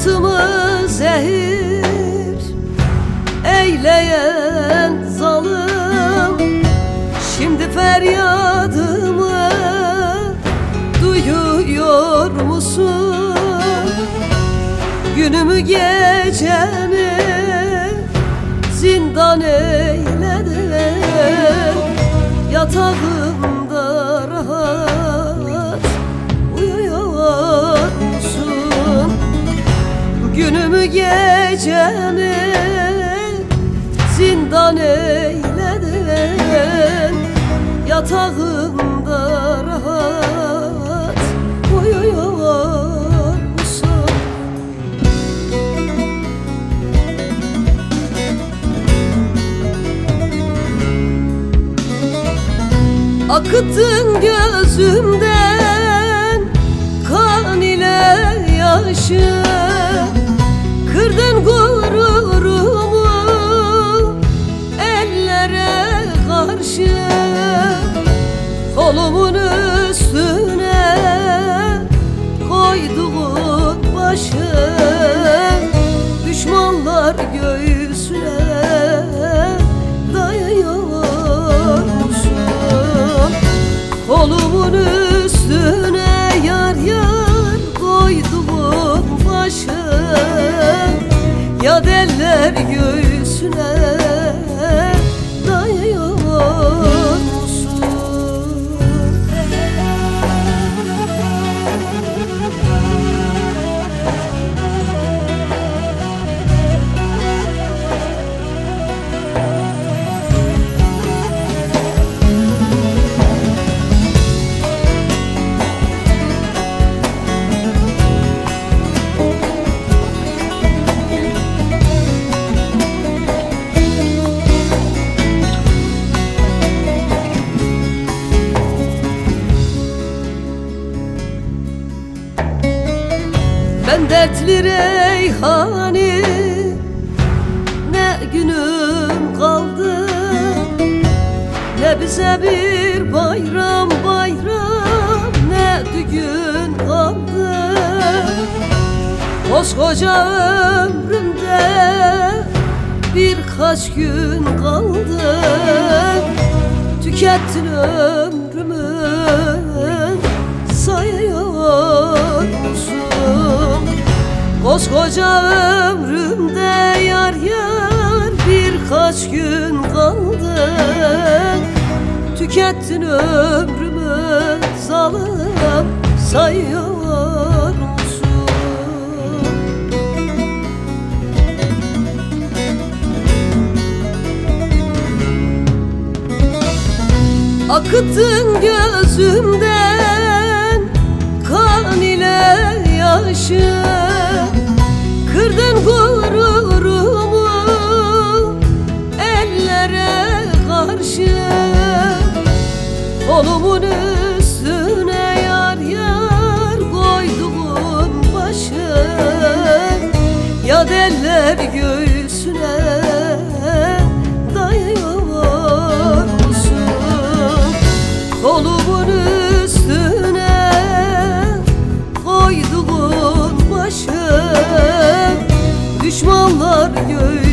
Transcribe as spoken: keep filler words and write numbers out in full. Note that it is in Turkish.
Hayatımı zehir eyleyen zalim, şimdi feryadımı duyuyor musun? Günümü gecemi zindan eyledin, yatağımda rahat uyuyor musun? Günümü gecemi zindan eyledin, yatağımda rahat uyuyor musun? Akıttın gözümden kan ile yaşı, kırdın gururumu ellere karşı. Kolumun üstüne koyduğun başı, düşmanlar göğsüne dayıyor musun? Kolumun üstüne yar yar koyduğun başı, ya eller göğsüne dayıyor musun? Ben dertli reyhani, ne günüm kaldı, ne bize bir bayram bayram, ne düğün kaldı. Koskoca ömrümde birkaç gün kaldı, tükettin ömrümü sayıyor musun? Koskoca ömrümde yar yar birkaç gün kaldı, tükettin ömrümü zalim sayıyor musun? Akıttın gözümden kan ile yaşı, kırdın gururumu ellere karşı. Kolumun üstüne yar yar koyduğun başı, ya eller göğsüne dayıyor musun? Kolumun üstüne koyduğun başı, düşmanlar göğsüne